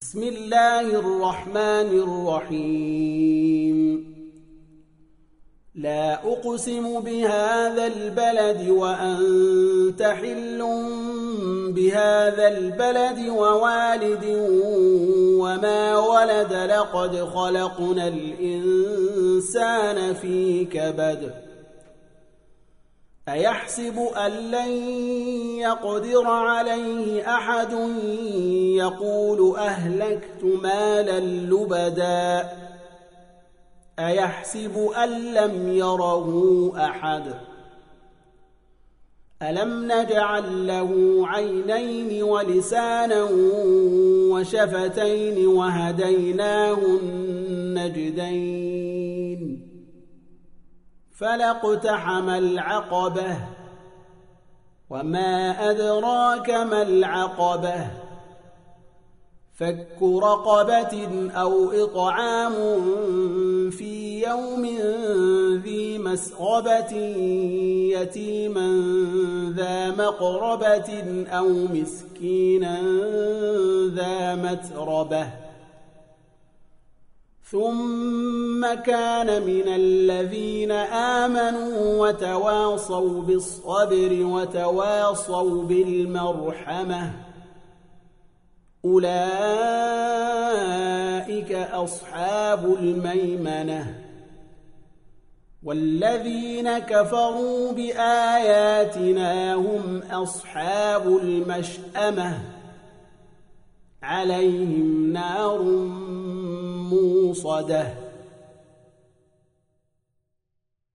بسم الله الرحمن الرحيم لا أقسم بهذا البلد وأنت حل بهذا البلد ووالد وما ولد لقد خلقنا الإنسان في كبد أيحسب أن لن يقدر عليه أحد يقول أهلكت مالا لبدا أيحسب أن لم يره أحد ألم نجعل له عينين ولسانا وشفتين وهديناه النجدين فلاقتحم العقبة وما أدراك ما العقبة فك رقبة أو إطعام في يوم ذي مسغبة يتيما ذا مقربة أو مسكينا ذا متربة ثم كان من الذين آمنوا وتواصوا بالصبر وتواصوا بالمرحمة أولئك أصحاب الميمنة والذين كفروا بآياتنا هم أصحاب المشأمة عليهم نار موصدة